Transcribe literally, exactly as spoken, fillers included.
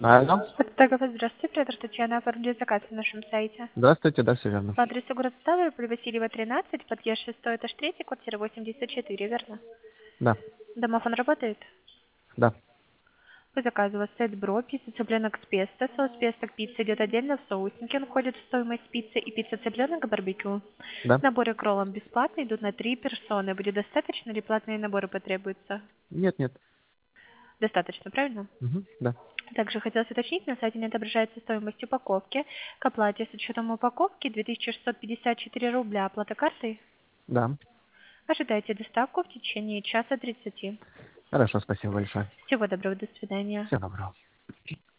Алло. Фотограф, здравствуйте, оператор Татьяна, оформили заказ на нашем сайте. Здравствуйте, да, все верно. По адресу город Ставрополь, Васильева, тринадцать, подъезд шестой, этаж три, квартира восемьдесят четыре, верно? Да, Домофон работает? да. По заказу у вас стоит бро, пицца цыпленок с песто, соус песто к пицце идет отдельно в соуснике, он входит в стоимость пиццы и пицца цыпленок барбекю. Да. Наборы к роллам бесплатные, идут на три персоны. Будет достаточно или платные наборы потребуются? Нет, нет. Достаточно, правильно? Угу, да. Также хотелось уточнить, на сайте не отображается стоимость упаковки. К оплате с учетом упаковки две тысячи шестьсот пятьдесят четыре рубля. Оплата картой. Да. Ожидайте доставку в течение часа тридцати. Хорошо, спасибо большое. Всего доброго, до свидания. Всего доброго.